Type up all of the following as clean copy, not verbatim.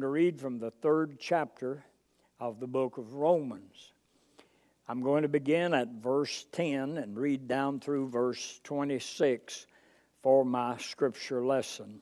to read from the 3rd chapter of the book of Romans. I'm going to begin at verse 10 and read down through verse 26 for my scripture lesson.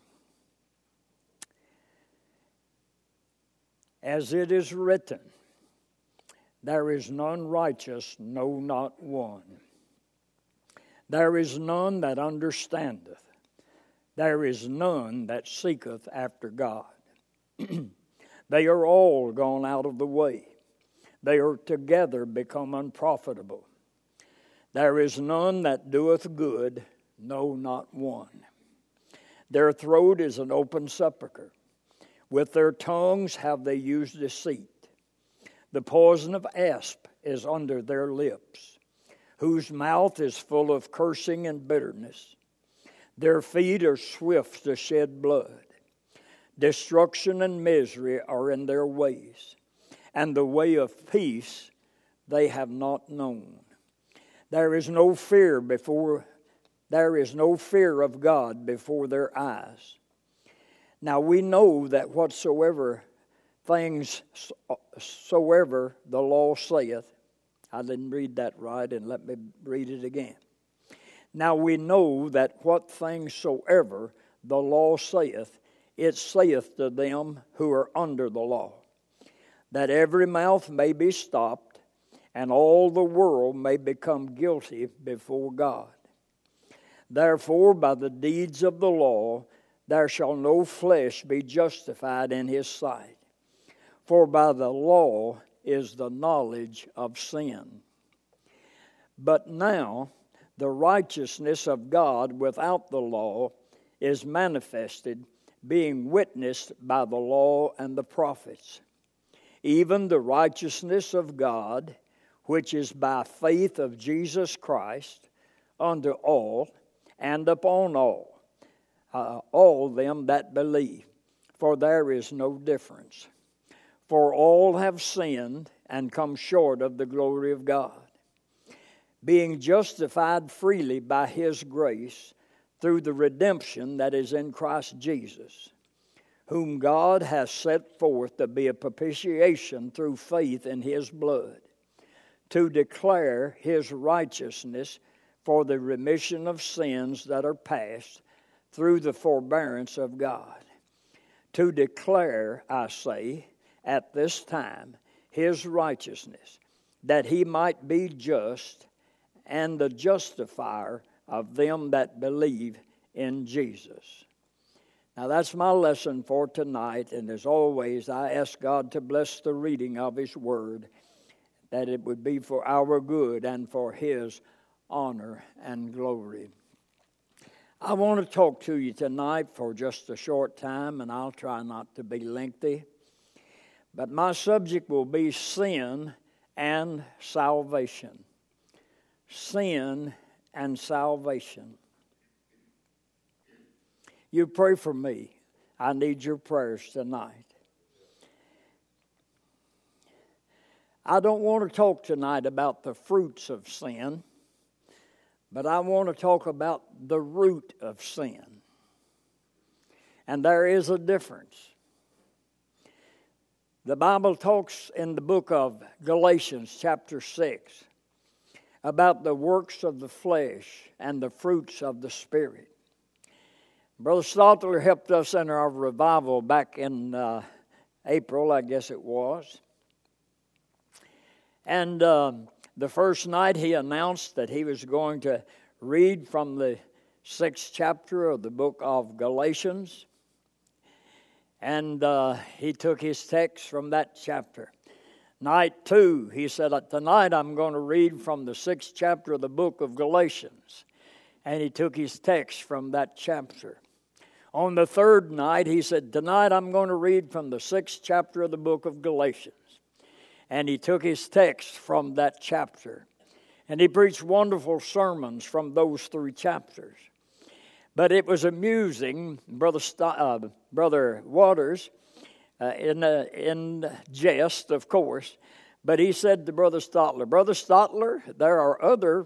As it is written, there is none righteous, no, not one. There is none that understandeth. There is none that seeketh after God. They are all gone out of the way. They are together become unprofitable. There is none that doeth good, no, not one. Their throat is an open sepulchre. With their tongues have they used deceit. The poison of asp is under their lips, whose mouth is full of cursing and bitterness. Their feet are swift to shed blood. Destruction and misery are in their ways, and the way of peace they have not known. There is no fear of God before their eyes. Now we know that whatsoever things soever the law saith, I didn't read that right, and let me read it again. Now we know that what things soever the law saith, it saith to them who are under the law, that every mouth may be stopped, and all the world may become guilty before God. Therefore, by the deeds of the law, there shall no flesh be justified in his sight. For by the law is the knowledge of sin. But now the righteousness of God without the law is manifested, being witnessed by the law and the prophets, even the righteousness of God, which is by faith of Jesus Christ, unto all and upon all them that believe. For there is no difference. For all have sinned and come short of the glory of God, being justified freely by his grace through the redemption that is in Christ Jesus, whom God has set forth to be a propitiation through faith in his blood, to declare his righteousness for the remission of sins that are past through the forbearance of God. To declare, I say, at this time, his righteousness, that he might be just and the justifier of them that believe in Jesus. Now that's my lesson for tonight, and as always, I ask God to bless the reading of his word, that it would be for our good and for his honor and glory. I want to talk to you tonight for just a short time, and I'll try not to be lengthy. But my subject will be sin and salvation. Sin and salvation. You pray for me. I need your prayers tonight. I don't want to talk tonight about the fruits of sin, but I want to talk about the root of sin. And there is a difference. The Bible talks in the book of Galatians chapter 6 about the works of the flesh and the fruits of the Spirit. Brother Stotler helped us in our revival back in April, I guess it was. And the first night he announced that he was going to read from the 6th chapter of the book of Galatians. And he took his text from that chapter. Night 2, he said, tonight I'm going to read from the 6th chapter of the book of Galatians. And he took his text from that chapter. On the 3rd night, he said, tonight I'm going to read from the 6th chapter of the book of Galatians. And he took his text from that chapter. And he preached wonderful sermons from those 3 chapters. But it was amusing, Brother Waters, in jest, of course, but he said to Brother Stotler, there are other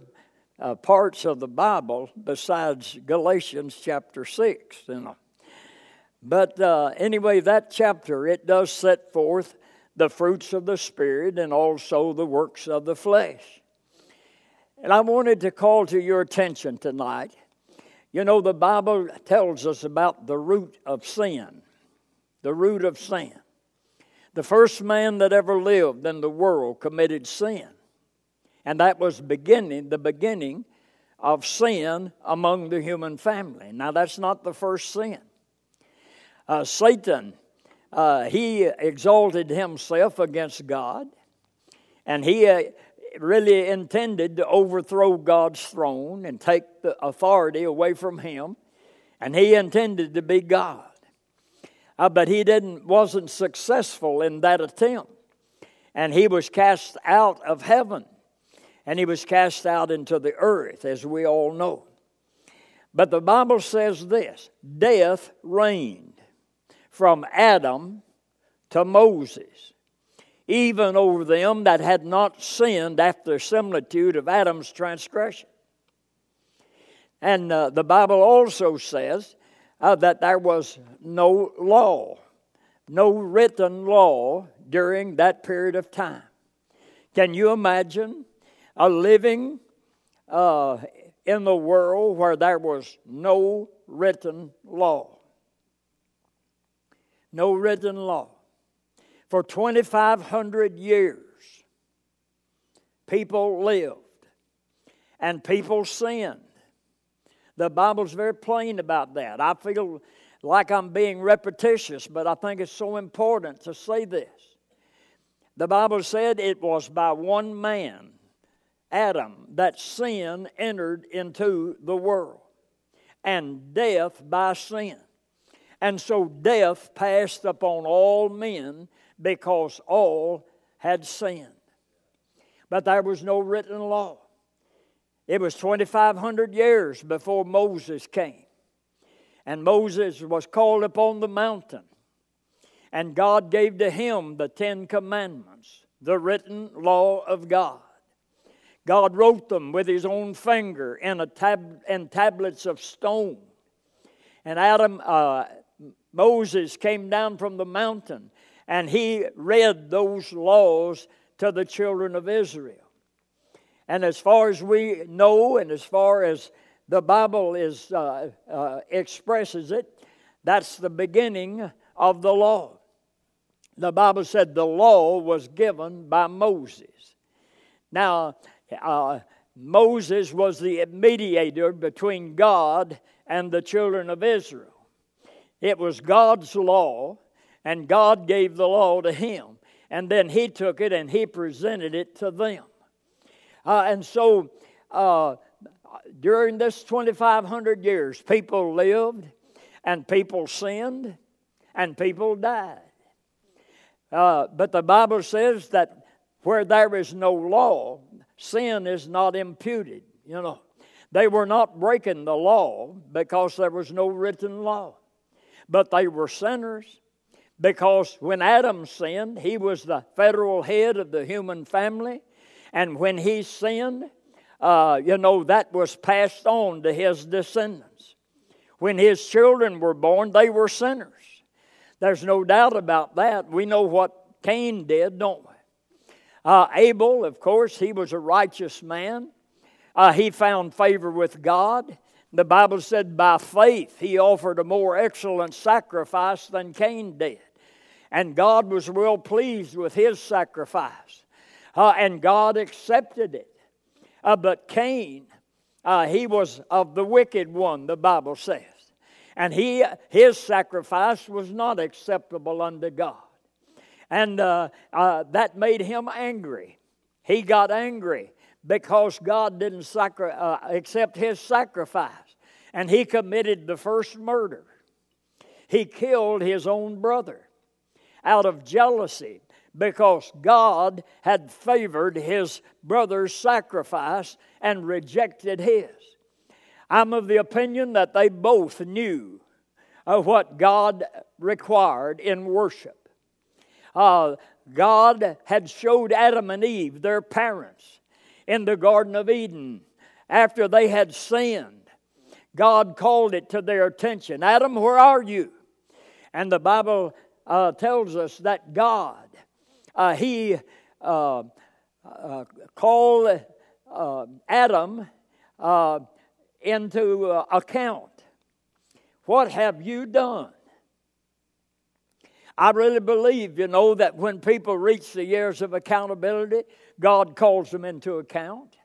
parts of the Bible besides Galatians chapter 6. But anyway, that chapter, it does set forth the fruits of the Spirit and also the works of the flesh. And I wanted to call to your attention tonight. You know, the Bible tells us about the root of sin. The root of sin. The first man that ever lived in the world committed sin. And that was the beginning of sin among the human family. Now, that's not the first sin. Satan, he exalted himself against God, and he really intended to overthrow God's throne and take the authority away from him, and he intended to be God. But he wasn't successful in that attempt, and he was cast out of heaven, and he was cast out into the earth, as we all know. But the Bible says this: death reigned from Adam to Moses, even over them that had not sinned after the similitude of Adam's transgression. And the Bible also says that there was no law, no written law during that period of time. Can you imagine living in the world where there was no written law? No written law. For 2,500 years, people lived and people sinned. The Bible's very plain about that. I feel like I'm being repetitious, but I think it's so important to say this. The Bible said it was by one man, Adam, that sin entered into the world, and death by sin. And so death passed upon all men because all had sinned. But there was no written law. It was 2,500 years before Moses came. And Moses was called upon the mountain. And God gave to him the 10 Commandments, the written law of God. God wrote them with his own finger in tablets of stone. And Moses came down from the mountain, and he read those laws to the children of Israel. And as far as we know, and as far as the Bible expresses it, that's the beginning of the law. The Bible said the law was given by Moses. Now, Moses was the mediator between God and the children of Israel. It was God's law, and God gave the law to him. And then he took it and he presented it to them. And so during this 2,500 years, people lived, and people sinned, and people died. But the Bible says that where there is no law, sin is not imputed. You know, they were not breaking the law because there was no written law. But they were sinners, because when Adam sinned, he was the federal head of the human family. And when he sinned, that was passed on to his descendants. When his children were born, they were sinners. There's no doubt about that. We know what Cain did, don't we? Abel, of course, he was a righteous man. He found favor with God. The Bible said by faith he offered a more excellent sacrifice than Cain did. And God was well pleased with his sacrifice. And God accepted it. But Cain, he was of the wicked one, the Bible says. And his sacrifice was not acceptable unto God. And that made him angry. He got angry because God didn't accept his sacrifice. And he committed the first murder. He killed his own brother out of jealousy, because God had favored his brother's sacrifice and rejected his. I'm of the opinion that they both knew what God required in worship. God had showed Adam and Eve, their parents, in the Garden of Eden after they had sinned. God called it to their attention. Adam, where are you? And the Bible tells us that God, He called Adam into account. What have you done? I really believe, that when people reach the years of accountability, God calls them into account.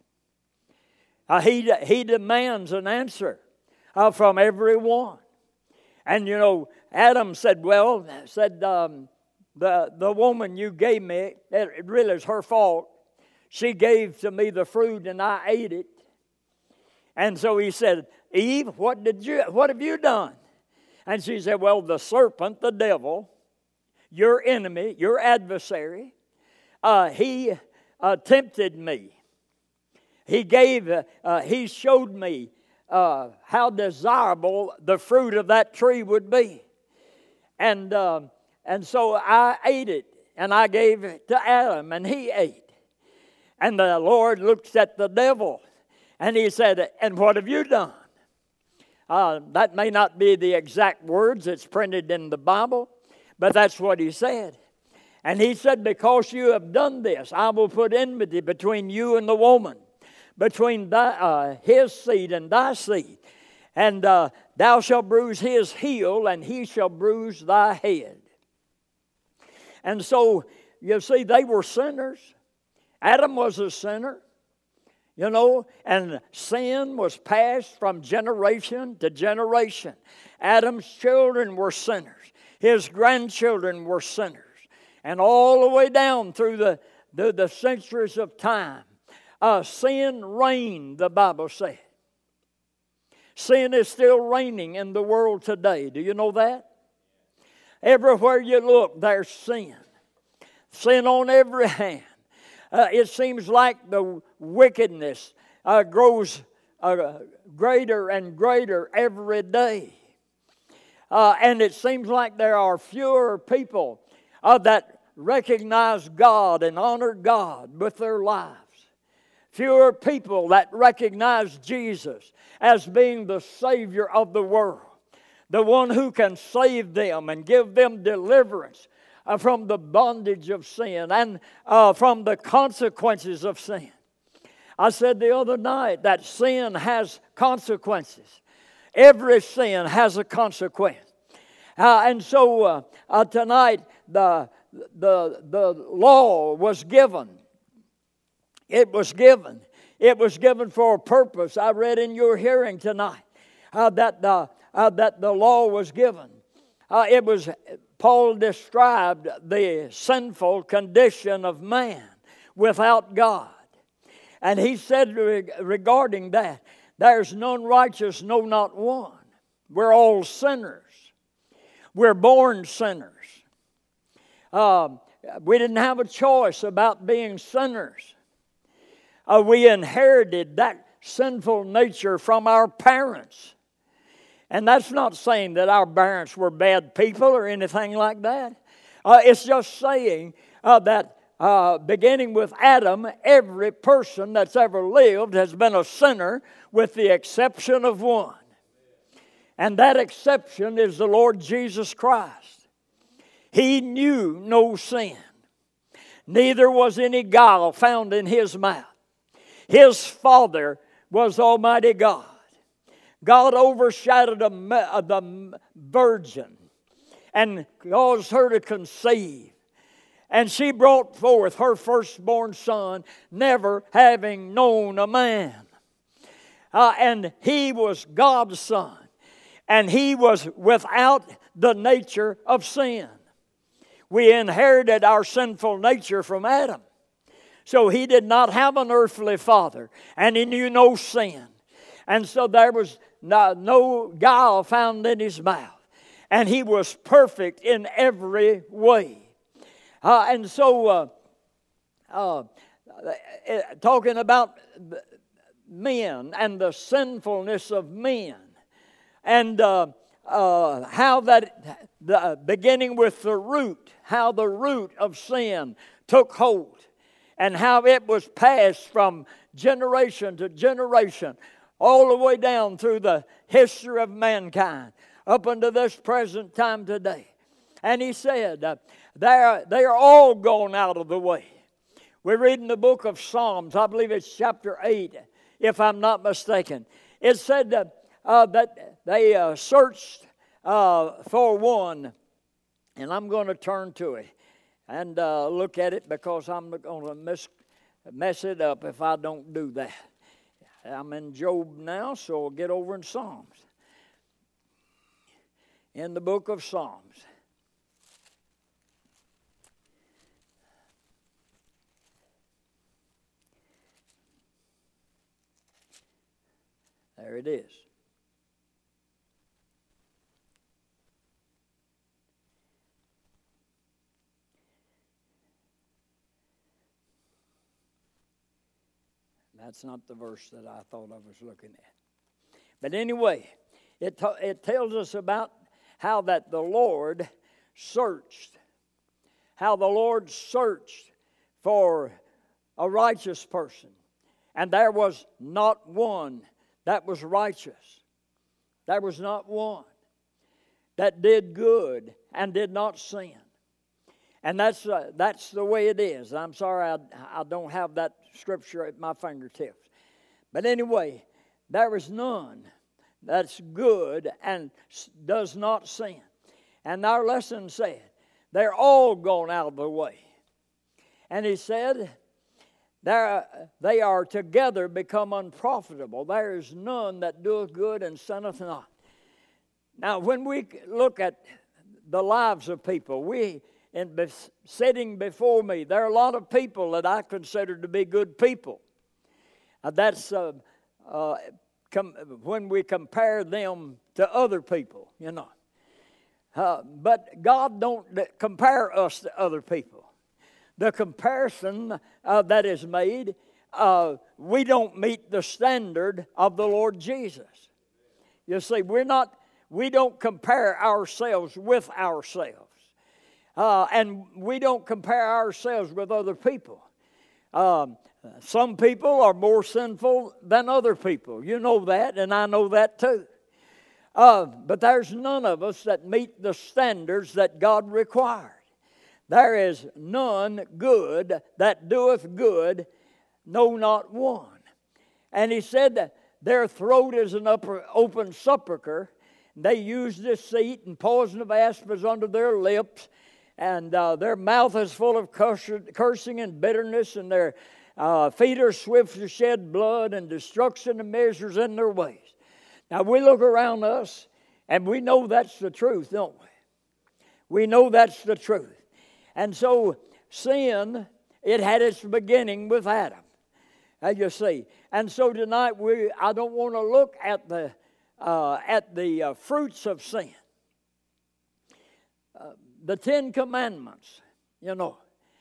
He demands an answer from everyone. And, Adam said, the woman you gave me, it really is her fault. She gave to me the fruit and I ate it. And so he said, Eve, what have you done? And she said, well, the serpent, the devil, your enemy, your adversary, he tempted me. He showed me how desirable the fruit of that tree would be. And so I ate it, and I gave it to Adam, and he ate. And the Lord looked at the devil, and he said, and what have you done? That may not be the exact words that's printed in the Bible, but that's what he said. And he said, because you have done this, I will put enmity between you and the woman, between his seed and thy seed. And thou shalt bruise his heel, and he shall bruise thy head. And so, you see, they were sinners. Adam was a sinner, and sin was passed from generation to generation. Adam's children were sinners. His grandchildren were sinners. And all the way down through the centuries of time, sin reigned, the Bible said. Sin is still reigning in the world today. Do you know that? Everywhere you look, there's sin. Sin on every hand. It seems like the wickedness grows greater and greater every day. And it seems like there are fewer people that recognize God and honor God with their lives. Fewer people that recognize Jesus as being the Savior of the world. The one who can save them and give them deliverance from the bondage of sin and from the consequences of sin. I said the other night that sin has consequences. Every sin has a consequence. And so tonight the law was given. It was given. It was given for a purpose. I read in your hearing tonight that the law was given. Paul described the sinful condition of man without God. And he said regarding that, there's none righteous, no, not one. We're all sinners. We're born sinners. We didn't have a choice about being sinners. We inherited that sinful nature from our parents. And that's not saying that our parents were bad people or anything like that. It's just saying that beginning with Adam, every person that's ever lived has been a sinner with the exception of one. And that exception is the Lord Jesus Christ. He knew no sin. Neither was any guile found in his mouth. His Father was Almighty God. God overshadowed the virgin and caused her to conceive. And she brought forth her firstborn son, never having known a man. And he was God's son. And he was without the nature of sin. We inherited our sinful nature from Adam. So he did not have an earthly father, and he knew no sin. And so there was no guile found in his mouth. And he was perfect in every way. And so, talking about men and the sinfulness of men, and how that, beginning with the root, how the root of sin took hold, and how it was passed from generation to generation, all the way down through the history of mankind, up unto this present time today. And he said, they are all gone out of the way. We read in the book of Psalms, I believe it's chapter 8, if I'm not mistaken. It said that they searched for one. And I'm going to turn to it and look at it, because I'm going to mess it up if I don't do that. I'm in Job now, so I'll get over in Psalms. In the book of Psalms. There it is. That's not the verse that I thought I was looking at. But anyway, it tells us about how that the Lord searched. How the Lord searched for a righteous person. And there was not one that was righteous. There was not one that did good and did not sin. And that's the way it is. I'm sorry I don't have that scripture at my fingertips. But anyway, there is none that's good and does not sin. And our lesson said, they're all gone out of the way. And he said, they are together become unprofitable. There is none that doeth good and sinneth not. Now, when we look at the lives of people, sitting before me, there are a lot of people that I consider to be good people. That's when we compare them to other people, you know. But God don't compare us to other people. The comparison that is made, we don't meet the standard of the Lord Jesus. You see, we don't compare ourselves with ourselves. And we don't compare ourselves with other people. Some people are more sinful than other people. You know that, and I know that too. But there's none of us that meet the standards that God required. There is none good that doeth good, no, not one. And he said that their throat is an open sepulchre. They use deceit, and poison of asp is under their lips. And their mouth is full of cursing and bitterness, and their feet are swift to shed blood, and destruction and measures in their ways. Now we look around us, and we know that's the truth, don't we? We know that's the truth. And so sin, it had its beginning with Adam, as you see. And so tonight I don't want to look at the fruits of sin. The 10 Commandments, you know.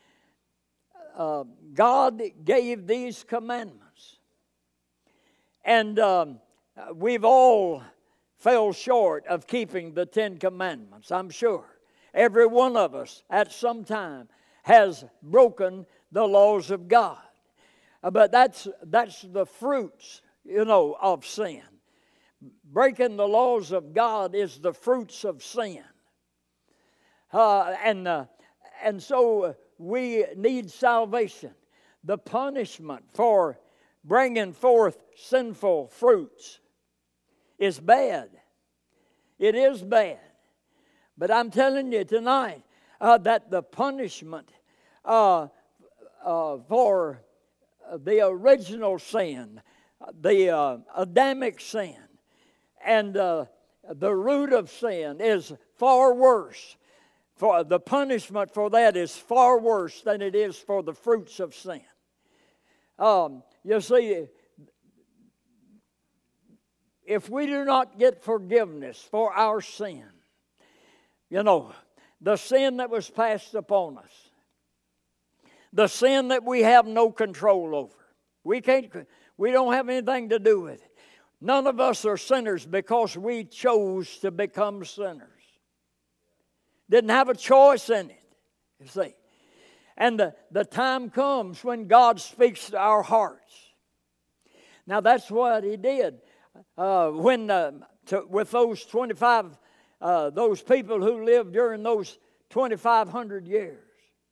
God gave these commandments. And we've all fell short of keeping the 10 Commandments, I'm sure. Every one of us at some time has broken the laws of God. But that's the fruits, you know, of sin. Breaking the laws of God is the fruits of sin. And so we need salvation. The punishment for bringing forth sinful fruits is bad. It is bad. But I'm telling you tonight that the punishment for the original sin, the Adamic sin, and the root of sin is far worse. For the punishment for that is far worse than it is for the fruits of sin. You see, if we do not get forgiveness for our sin, you know, the sin that was passed upon us, the sin that we have no control over, we don't have anything to do with it. None of us are sinners because we chose to become sinners. Didn't have a choice in it, you see. And the time comes when God speaks to our hearts. Now that's what He did with those 25, those people who lived during those 2,500 years.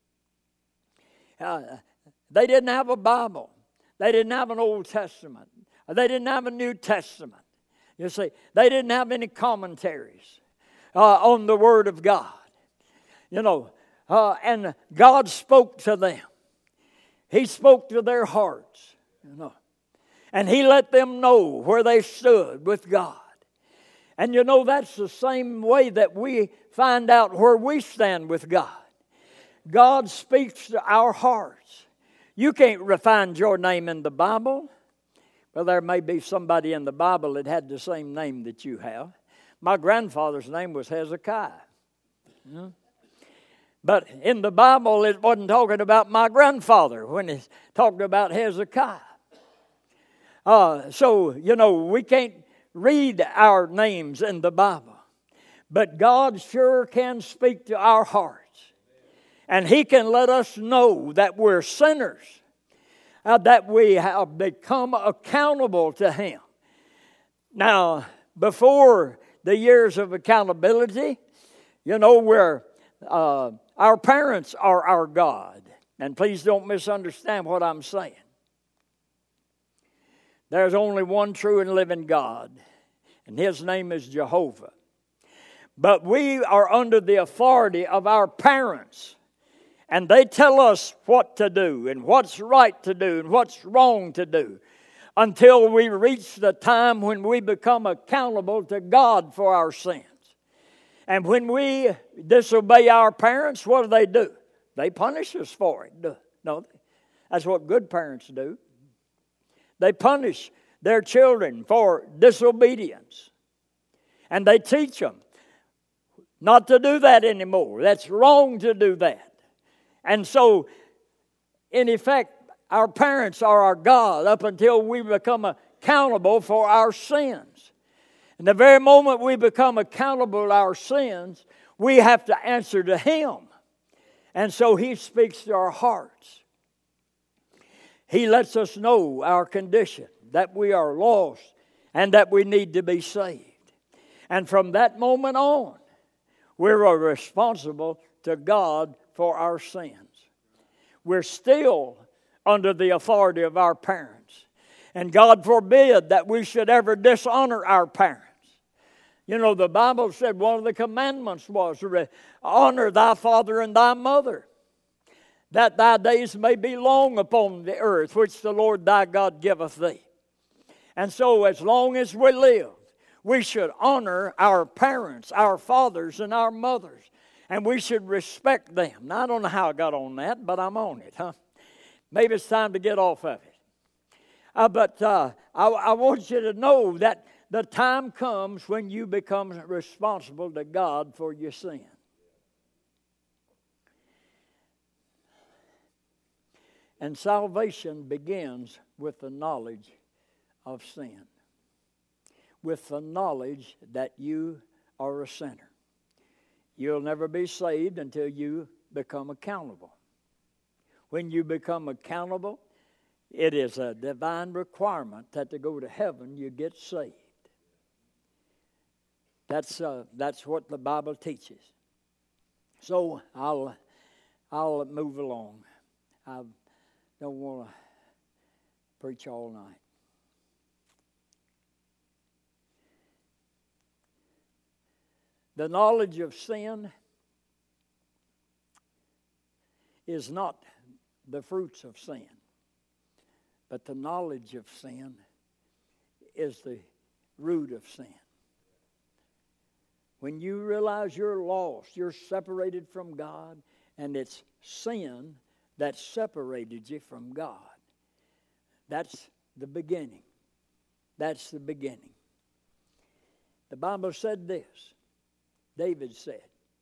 They didn't have a Bible. They didn't have an Old Testament. They didn't have a New Testament. You see, they didn't have any commentaries on the Word of God. You know, and God spoke to them. He spoke to their hearts, you know. And He let them know where they stood with God. And you know, that's the same way that we find out where we stand with God. God speaks to our hearts. You can't find your name in the Bible. Well, there may be somebody in the Bible that had the same name that you have. My grandfather's name was Hezekiah. But in the Bible, it wasn't talking about my grandfather when it talked about Hezekiah. So, you know, we can't read our names in the Bible. But God sure can speak to our hearts. And He can let us know that we're sinners. That we have become accountable to Him. Now, before the years of accountability, you know, our parents are our God. And please don't misunderstand what I'm saying. There's only one true and living God, and His name is Jehovah. But we are under the authority of our parents. And they tell us what to do and what's right to do and what's wrong to do until we reach the time when we become accountable to God for our sins. And when we disobey our parents, what do? They punish us for it, don't they? That's what good parents do. They punish their children for disobedience. And they teach them not to do that anymore. That's wrong to do that. And so, in effect, our parents are our God up until we become accountable for our sins. And the very moment we become accountable to our sins, we have to answer to Him. And so He speaks to our hearts. He lets us know our condition, that we are lost and that we need to be saved. And from that moment on, we're responsible to God for our sins. We're still under the authority of our parents. And God forbid that we should ever dishonor our parents. You know, the Bible said one of the commandments was, honor thy father and thy mother, that thy days may be long upon the earth, which the Lord thy God giveth thee. And so as long as we live, we should honor our parents, our fathers, and our mothers. And we should respect them. Now, I don't know how I got on that, but I'm on it, huh? Maybe it's time to get off of it. But I want you to know that the time comes when you become responsible to God for your sin. And salvation begins with the knowledge of sin. With the knowledge that you are a sinner. You'll never be saved until you become accountable. When you become accountable, it is a divine requirement that to go to heaven, you get saved. That's what the Bible teaches. So I'll move along. I don't want to preach all night. The knowledge of sin is not the fruits of sin, but the knowledge of sin is the root of sin. When you realize you're lost, you're separated from God, and it's sin that separated you from God. That's the beginning. That's the beginning. The Bible said this. David said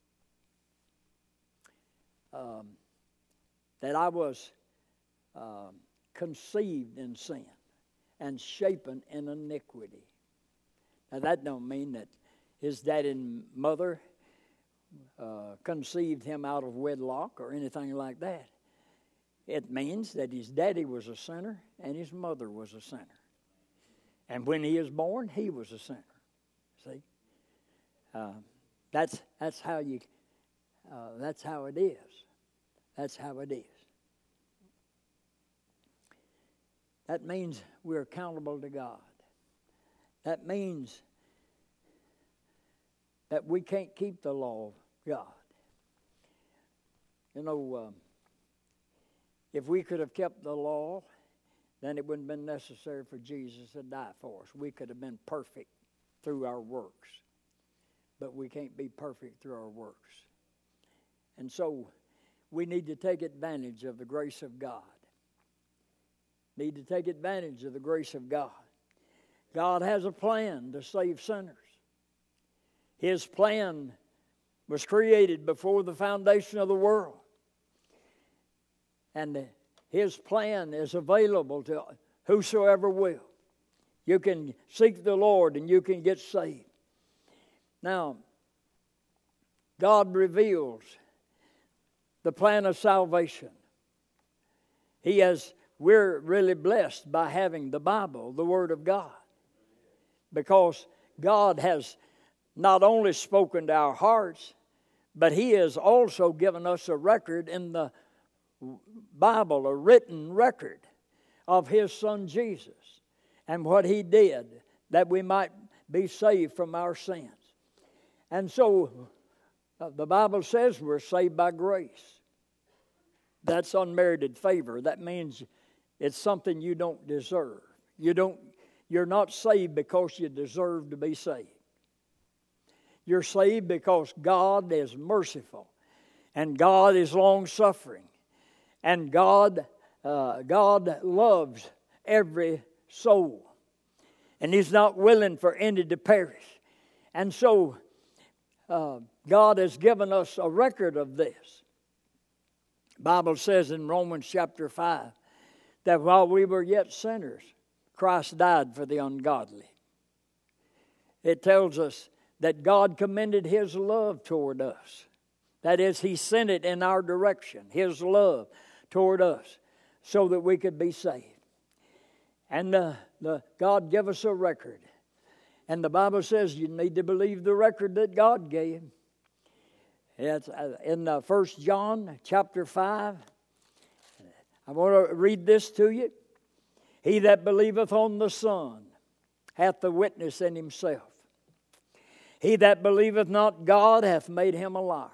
that I was conceived in sin and shapen in iniquity. Now that don't mean that his daddy and mother conceived him out of wedlock or anything like that. It means that his daddy was a sinner and his mother was a sinner. And when he was born, he was a sinner. See? That's how That's how it is. That's how it is. That means we're accountable to God. That means that we can't keep the law of God. You know, if we could have kept the law, then it wouldn't have been necessary for Jesus to die for us. We could have been perfect through our works. But we can't be perfect through our works. And so we need to take advantage of the grace of God. Need to take advantage of the grace of God. God has a plan to save sinners. His plan was created before the foundation of the world. And His plan is available to whosoever will. You can seek the Lord and you can get saved. Now, God reveals the plan of salvation. We're really blessed by having the Bible, the Word of God. Because God has not only spoken to our hearts, but He has also given us a record in the Bible, a written record of His Son Jesus and what He did that we might be saved from our sins. And so the Bible says we're saved by grace. That's unmerited favor. That means it's something you don't deserve. You're not saved because you deserve to be saved. You're saved because God is merciful and God is long-suffering and God loves every soul and He's not willing for any to perish. And so God has given us a record of this. The Bible says in Romans chapter 5 that while we were yet sinners, Christ died for the ungodly. It tells us that God commended His love toward us. That is, He sent it in our direction, His love toward us, so that we could be saved. And God gave us a record. And the Bible says you need to believe the record that God gave. It's in 1 John chapter 5. I want to read this to you. He that believeth on the Son hath the witness in himself. He that believeth not God hath made him a liar.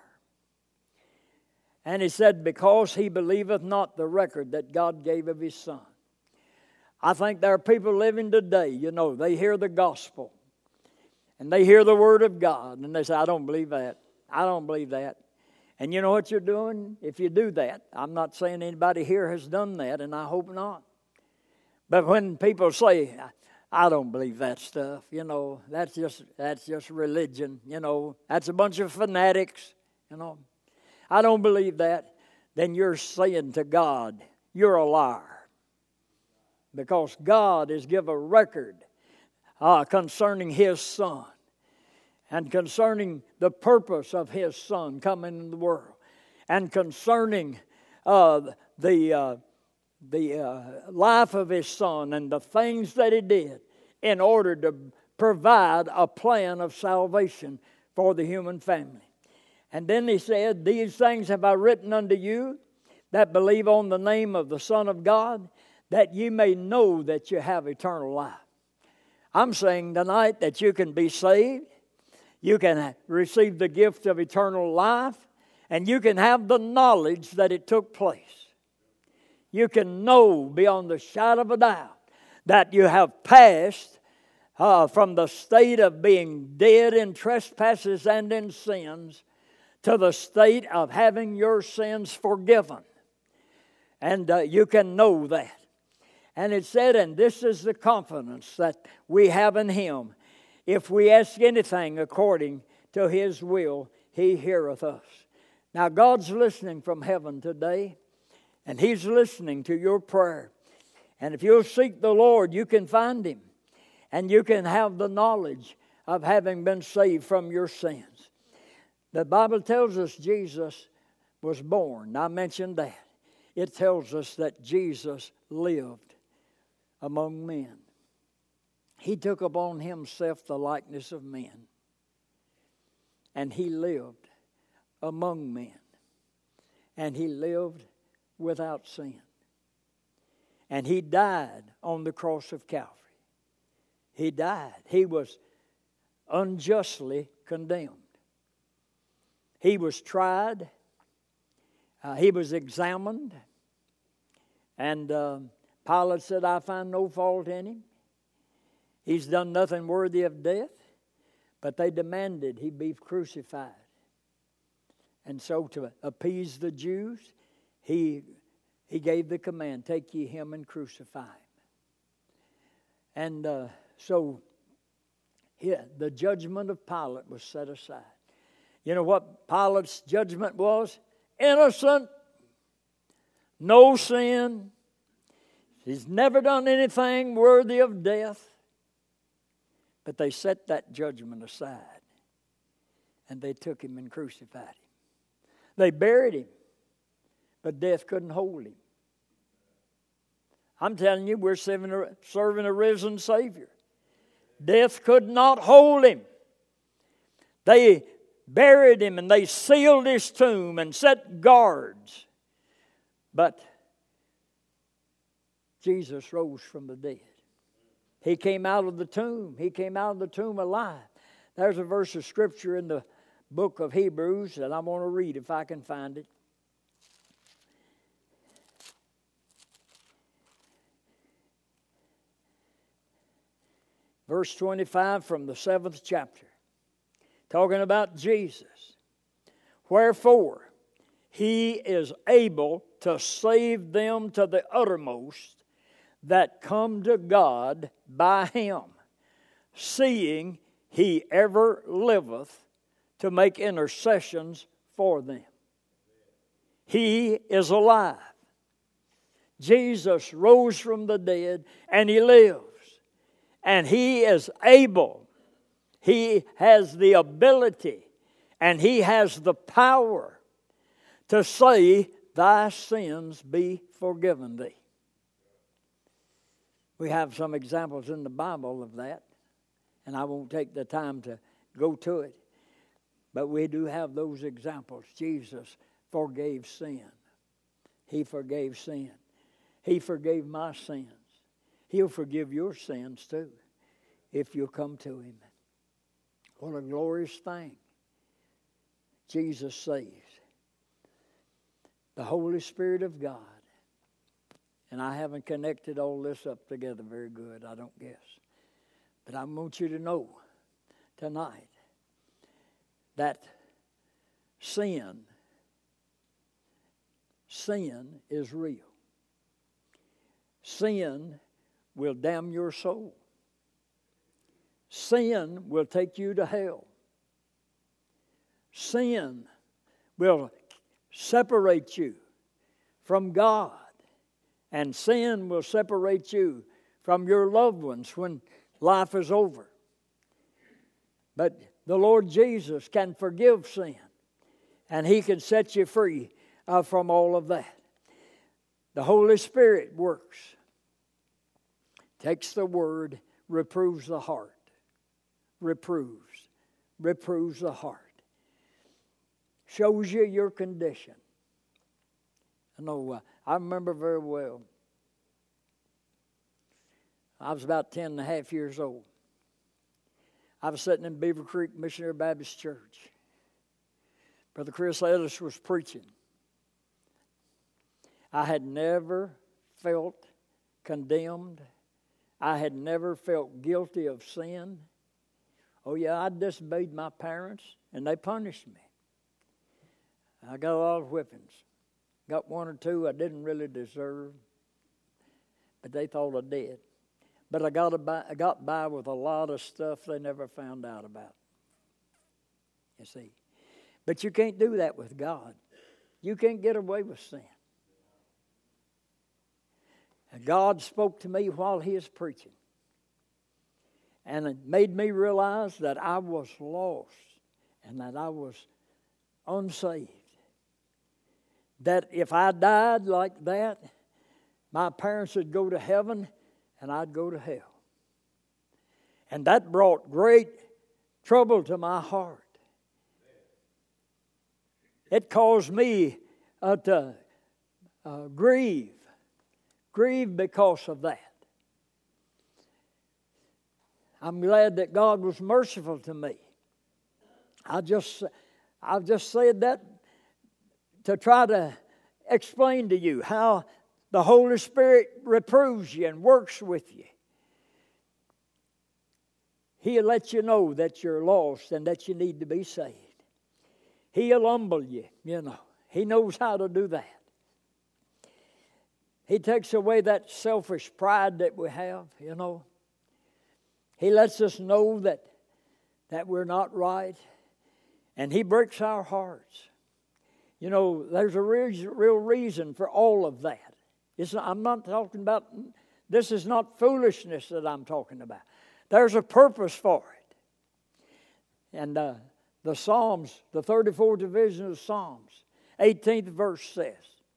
And he said, because he believeth not the record that God gave of His Son. I think there are people living today, they hear the gospel. And they hear the Word of God. And they say, I don't believe that. I don't believe that. And you know what you're doing? If you do that, I'm not saying anybody here has done that, and I hope not. But when people say, I don't believe that stuff, that's just religion, that's a bunch of fanatics, I don't believe that. Then you're saying to God, you're a liar. Because God has given a record concerning His Son and concerning the purpose of His Son coming into the world and concerning the life of His Son and the things that He did in order to provide a plan of salvation for the human family. And then He said, these things have I written unto you that believe on the name of the Son of God, that ye may know that you have eternal life. I'm saying tonight that you can be saved, you can receive the gift of eternal life, and you can have the knowledge that it took place. You can know beyond the shadow of a doubt that you have passed from the state of being dead in trespasses and in sins to the state of having your sins forgiven. And you can know that. And it said, and this is the confidence that we have in Him. If we ask anything according to His will, He heareth us. Now God's listening from heaven today, and He's listening to your prayer. And if you'll seek the Lord, you can find Him. And you can have the knowledge of having been saved from your sins. The Bible tells us Jesus was born. I mentioned that. It tells us that Jesus lived among men. He took upon Himself the likeness of men. And He lived among men. And he lived without sin. And he died on the cross of Calvary. He died. He was unjustly condemned. He was tried. He was examined. And Pilate said, I find no fault in him. He's done nothing worthy of death. But they demanded he be crucified. And so to appease the Jews, he gave the command, take ye him and crucify him. And so the judgment of Pilate was set aside. You know what Pilate's judgment was? Innocent, no sin. He's never done anything worthy of death. But they set that judgment aside. And they took him and crucified him. They buried him. But death couldn't hold him. I'm telling you, we're serving a risen Savior. Death could not hold him. They buried him and they sealed his tomb and set guards. But Jesus rose from the dead. He came out of the tomb. He came out of the tomb alive. There's a verse of Scripture in the book of Hebrews that I want to read if I can find it. Verse 25 from the 7th chapter. Talking about Jesus. Wherefore, he is able to save them to the uttermost that come to God by him, seeing he ever liveth to make intercessions for them. He is alive. Jesus rose from the dead and he lives. And he is able. He has the ability and he has the power to say, thy sins be forgiven thee. We have some examples in the Bible of that, and I won't take the time to go to it. But we do have those examples. Jesus forgave sin. He forgave sin. He forgave my sins. He'll forgive your sins too, if you'll come to him. What a glorious thing. Jesus saves. The Holy Spirit of God. And I haven't connected all this up together very good, I don't guess. But I want you to know tonight that sin is real. Sin will damn your soul. Sin will take you to hell. Sin will separate you from God. And sin will separate you from your loved ones when life is over. But the Lord Jesus can forgive sin. And he can set you free from all of that. The Holy Spirit works. Takes the word, reproves the heart. Reproves the heart. Shows you your condition. I remember very well. I was about 10 and a half years old. I was sitting in Beaver Creek Missionary Baptist Church. Brother Chris Ellis was preaching. I had never felt condemned. I had never felt guilty of sin. Oh yeah, I disobeyed my parents and they punished me. I got a lot of whippings. Got one or two I didn't really deserve, but they thought I did. But I got by with a lot of stuff they never found out about. You see. But you can't do that with God. You can't get away with sin. And God spoke to me while he was preaching. And it made me realize that I was lost and that I was unsaved. That if I died like that, my parents would go to heaven and I'd go to hell. And that brought great trouble to my heart. It caused me to grieve because of that. I'm glad that God was merciful to me. I've just said that to try to explain to you how the Holy Spirit reproves you and works with you. He'll let you know that you're lost and that you need to be saved. He'll humble you, you know. He knows how to do that. He takes away that selfish pride that we have, you know. He lets us know that we're not right. And He breaks our hearts. You know, there's a real reason for all of that. I'm not talking about, this is not foolishness that I'm talking about. There's a purpose for it. And the Psalms, the 34th division of Psalms, 18th verse says,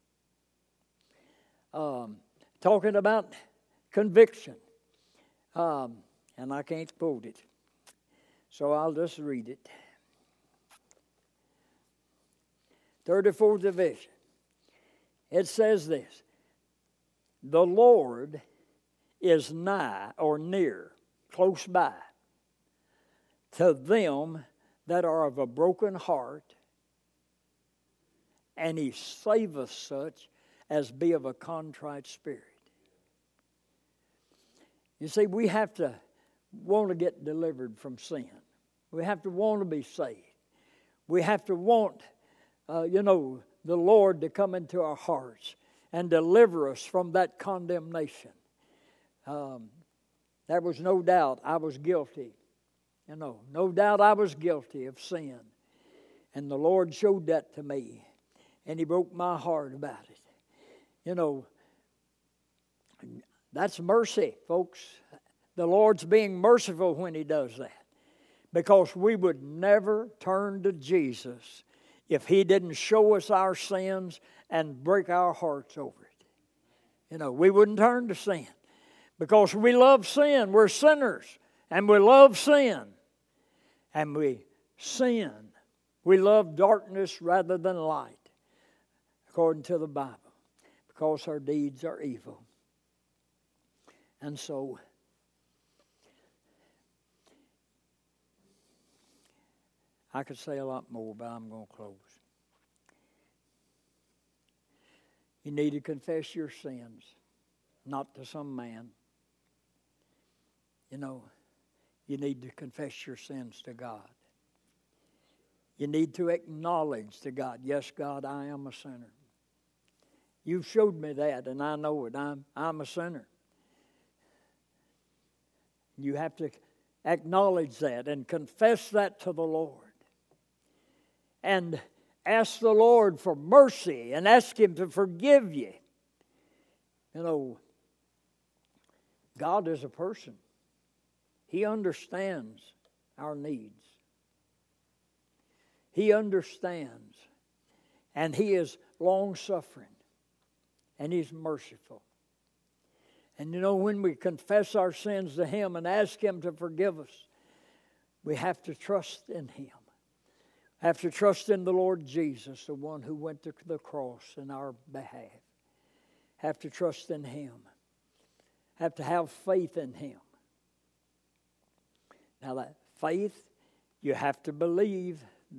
talking about conviction. And I can't quote it, so I'll just read it. 34th division. It says this: the Lord is nigh or near, close by, to them that are of a broken heart, and He saveth such as be of a contrite spirit. You see, we have to want to get delivered from sin. We have to want to be saved. We have to want, the Lord to come into our hearts and deliver us from that condemnation. There was no doubt I was guilty. No doubt I was guilty of sin. And the Lord showed that to me. And He broke my heart about it. You know, that's mercy, folks. The Lord's being merciful when He does that. Because we would never turn to Jesus if He didn't show us our sins and break our hearts over it. You know, we wouldn't turn to sin. Because we love sin. We're sinners. And we love sin. And we sin. We love darkness rather than light. According to the Bible. Because our deeds are evil. And so, I could say a lot more, but I'm going to close. You need to confess your sins, not to some man. You know, you need to confess your sins to God. You need to acknowledge to God, yes, God, I am a sinner. You've showed me that, and I know it. I'm a sinner. You have to acknowledge that and confess that to the Lord. And ask the Lord for mercy and ask Him to forgive you. You know, God is a person. He understands our needs. He understands. And He is long-suffering. And He's merciful. And you know, when we confess our sins to Him and ask Him to forgive us, we have to trust in Him. Have to trust in the Lord Jesus, the one who went to the cross in our behalf. Have to trust in Him. Have to have faith in Him. Now that faith, you have to believe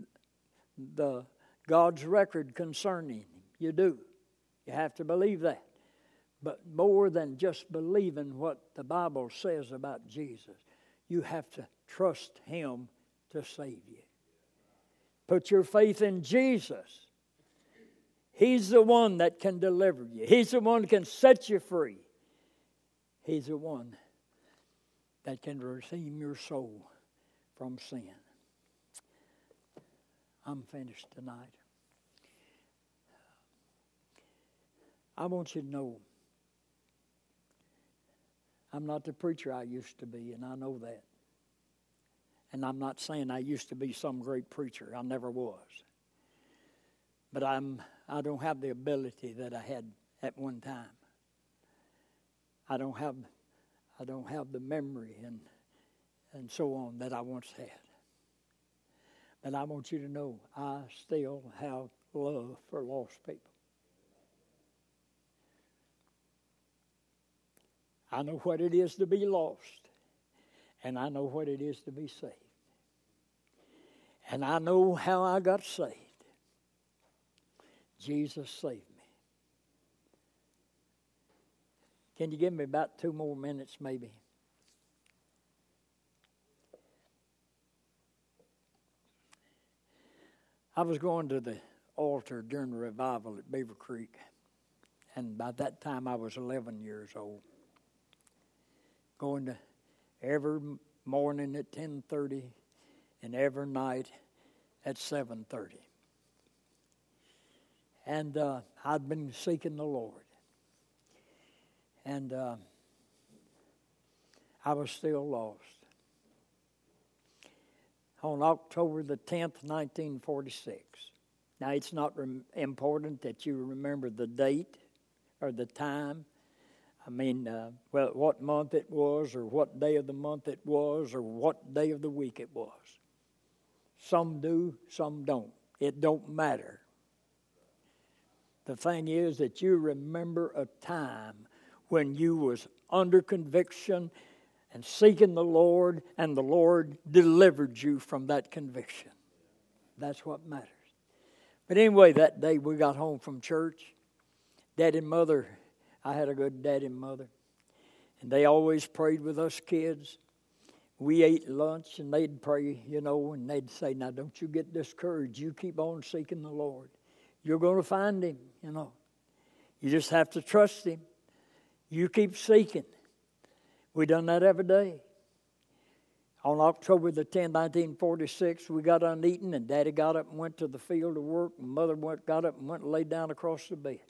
God's record concerning Him. You do. You have to believe that. But more than just believing what the Bible says about Jesus, you have to trust Him to save you. Put your faith in Jesus. He's the one that can deliver you. He's the one that can set you free. He's the one that can redeem your soul from sin. I'm finished tonight. I want you to know I'm not the preacher I used to be, and I know that. And I'm not saying I used to be some great preacher. I never was. But I don't have the ability that I had at one time. I don't have the memory and so on that I once had. But I want you to know I still have love for lost people. I know what it is to be lost, and I know what it is to be saved. And I know how I got saved. Jesus saved me. Can you give me about 2 more minutes, maybe? I was going to the altar during the revival at Beaver Creek, and by that time I was 11 years old. Going to every morning at 10:30 and every night at 7:30. And I'd been seeking the Lord. And I was still lost. On October the 10th, 1946. Now, it's not important that you remember the date or the time. I mean, what month it was, or what day of the month it was, or what day of the week it was. Some do, some don't. It don't matter. The thing is that you remember a time when you was under conviction and seeking the Lord, and the Lord delivered you from that conviction. That's what matters. But anyway, that day we got home from church. Daddy and Mother, I had a good daddy and mother, and they always prayed with us kids. We ate lunch, and they'd pray, and they'd say, now don't you get discouraged. You keep on seeking the Lord. You're going to find Him, You just have to trust Him. You keep seeking. We done that every day. On October the 10th, 1946, we got uneaten, and Daddy got up and went to the field to work, and Mother got up and went and laid down across the bed.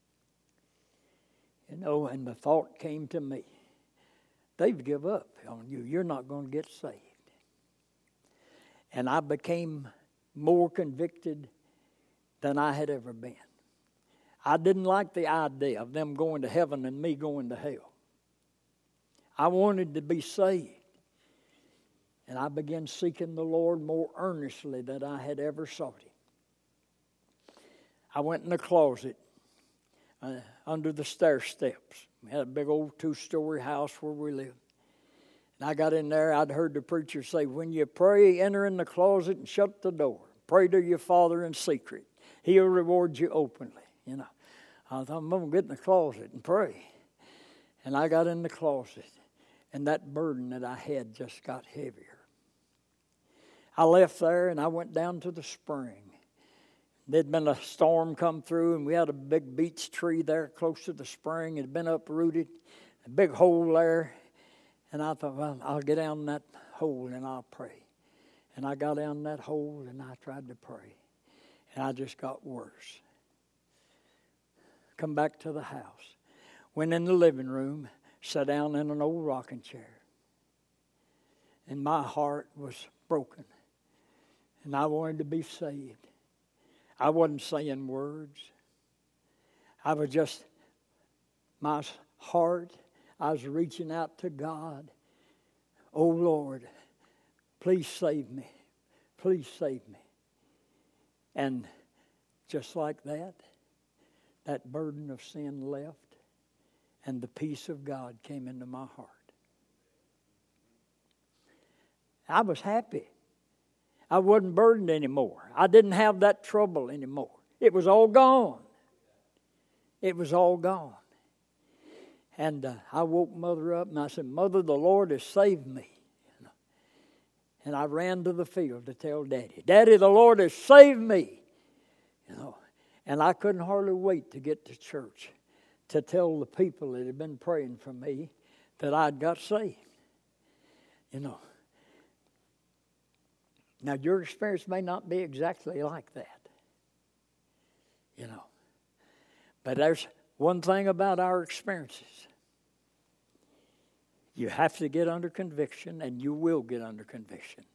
And the thought came to me, they've give up on you. You're not going to get saved. And I became more convicted than I had ever been. I didn't like the idea of them going to heaven and me going to hell. I wanted to be saved. And I began seeking the Lord more earnestly than I had ever sought Him. I went in the closet under the stair steps. We had a big old 2-story house where we lived. And I got in there. I'd heard the preacher say, when you pray, enter in the closet and shut the door. Pray to your Father in secret. He'll reward you openly. I thought, I'm going to get in the closet and pray. And I got in the closet, and that burden that I had just got heavier. I left there, and I went down to the spring. There'd been a storm come through, and we had a big beech tree there close to the spring. It had been uprooted, a big hole there. And I thought, well, I'll get down that hole and I'll pray. And I got down that hole, and I tried to pray. And I just got worse. Come back to the house. Went in the living room, sat down in an old rocking chair. And my heart was broken. And I wanted to be saved. I wasn't saying words. I was just, my heart, I was reaching out to God. Oh Lord, please save me. Please save me. And just like that, that burden of sin left, and the peace of God came into my heart. I was happy. I wasn't burdened anymore. I didn't have that trouble anymore. It was all gone. It was all gone. And I woke Mother up, and I said, Mother, the Lord has saved me. And I ran to the field to tell Daddy, Daddy, the Lord has saved me. And I couldn't hardly wait to get to church to tell the people that had been praying for me that I'd got saved. Now, your experience may not be exactly like that. But there's one thing about our experiences. You have to get under conviction, and you will get under conviction.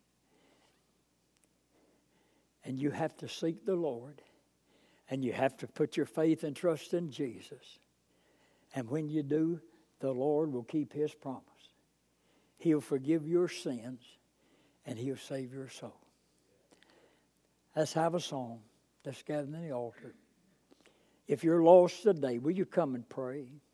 And you have to seek the Lord, and you have to put your faith and trust in Jesus. And when you do, the Lord will keep His promise. He'll forgive your sins, and He'll save your soul. Let's have a song. Let's gather in the altar. If you're lost today, will you come and pray?